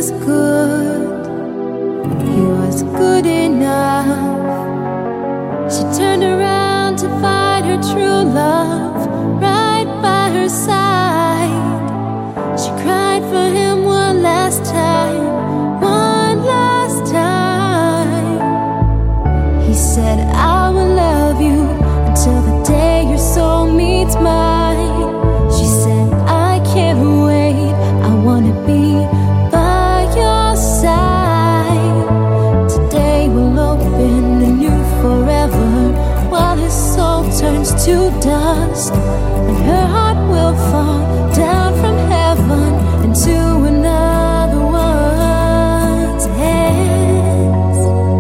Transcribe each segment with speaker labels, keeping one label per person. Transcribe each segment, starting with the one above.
Speaker 1: was good, he was good enough. She turned around to find her true love right by her side. She cried for him one last time, one last time. He said, I will love you until the day your soul meets mine. She said, I can't wait, I wanna be by your side. Today will open a new forever, while his soul turns to dust, and her heart will fall down from heaven into another one's hands.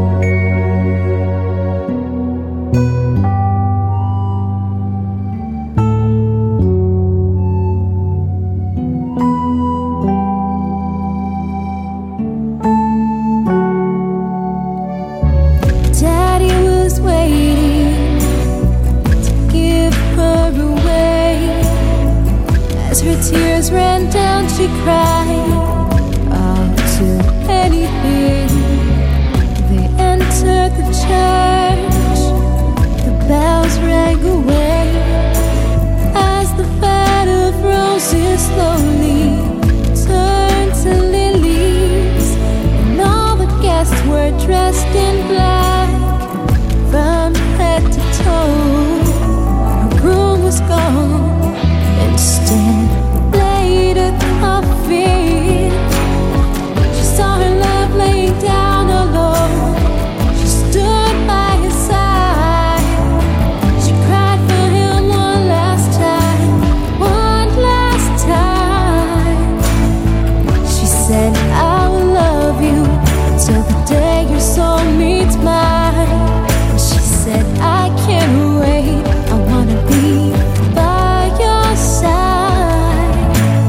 Speaker 1: Daddy was waiting to give her away. As her tears ran down, she cried out to anything. They entered the church, the bells rang away, as the bed of roses slowly turned to lilies, and all the guests were dressed in black from head to toe. Her groom was gone, instead laid at her feet. She saw her love laying down alone. She stood by his side. She cried for him one last time, one last time. She said, I will love you until the day your soul meets mine. And she said, I can't wait, I wanna be by your side.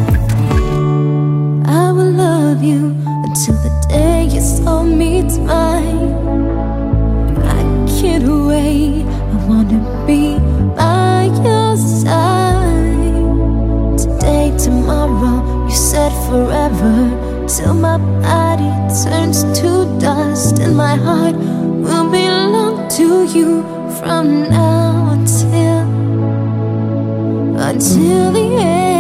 Speaker 1: I will love you until the day your soul meets mine. I can't wait, I wanna be by your side. Today, tomorrow, you said forever, till my body turns to dust, and my heart will belong to you from now until the end.